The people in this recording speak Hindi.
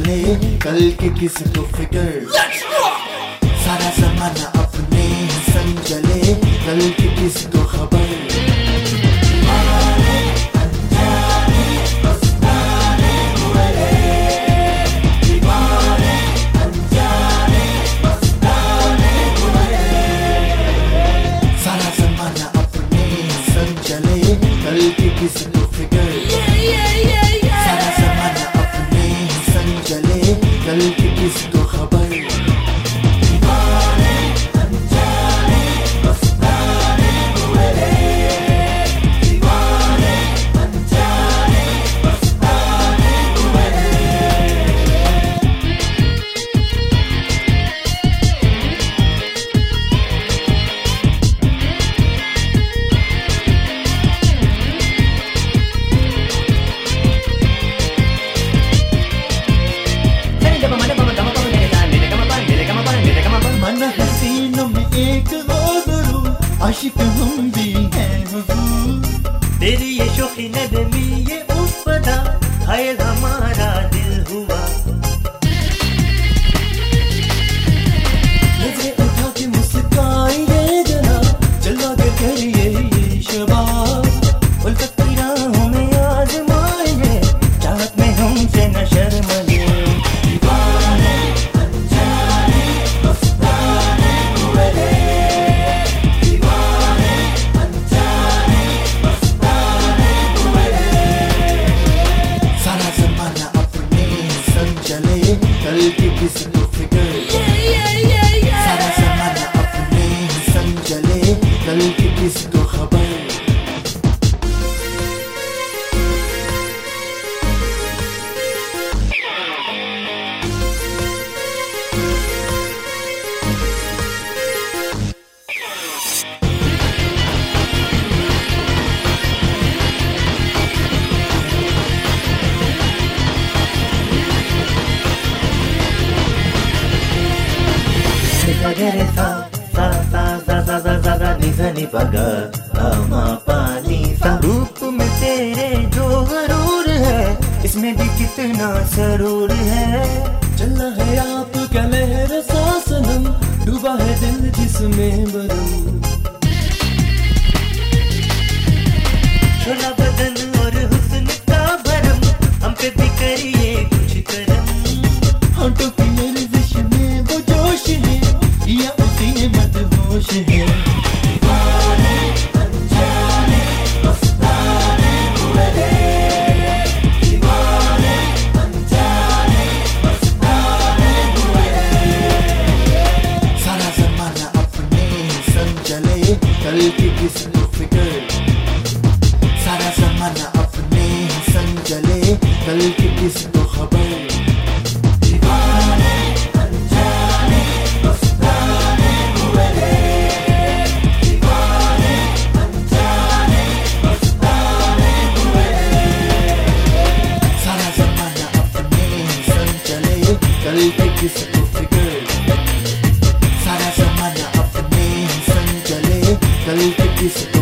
संजले, कल के किसको फिकर। सारा जमाना अपने ही संजले, कल की किसको खबर। सारा जमाना अपने ही संजले, कल की किसको फिकर। सारा जमाना अपने ही संजले, कल की किसको खबर। मन हसीनों में एक और आशिक हम भी हैं हुजूर। तेरी ये शौकी नदमी ये उपदा घायल हमारा दिल हुआ। नजरें उठा के मुस्काइए जना, जलवा के करिए ये शबाब। उल्फत की राहों में आजमाइए, चाहत में हमसे न शर्माइए। कल की किसको फिकर। सारा जमाना अपने ही संजले, कल की किसको खबर। गरे सा सा सा सा सा सा सा सा नि सा नि प ग मा पा नि सा। रूप में तेरे जो गरूर है, इसमें भी कितना सरूर है। चलना है आपका लहर सा सनम, डूबा है दिल जिसमें बरम। शोला बदन और हुस्न का भरम, हम पे भी करिए कुछ करम। होठों की लर्जिश में वो जोश है, या उसी में मदहोश है। सारा जमाना अपने ही संजले, कल की किसको फिकर। सारा जमाना अपने ही संजले, कल की किसको खबर। कल की किसको फिकर। सारा जमाना अपने ही संजले, कल की किसको